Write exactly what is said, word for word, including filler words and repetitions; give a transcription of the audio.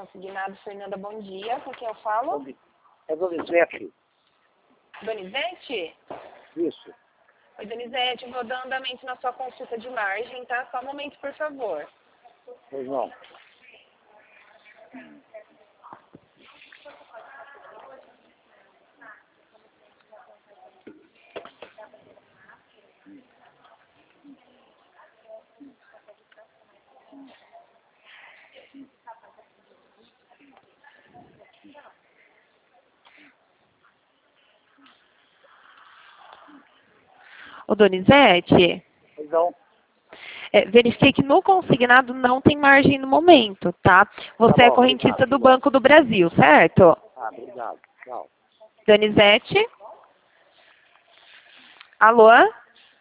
consignado. Fernanda, bom dia. Com quem eu falo? É Donizete. Donizete? Isso. Oi, Donizete. Eu vou dar andamento na sua consulta de margem, tá? Só um momento, por favor. Pois não. Ô, Donizete, Pois não. é, verifiquei que no consignado não tem margem no momento, tá? Você Tá é bom, correntista obrigado, do obrigado. Banco do Brasil, certo? Ah, obrigado. Tchau. Donizete? Alô?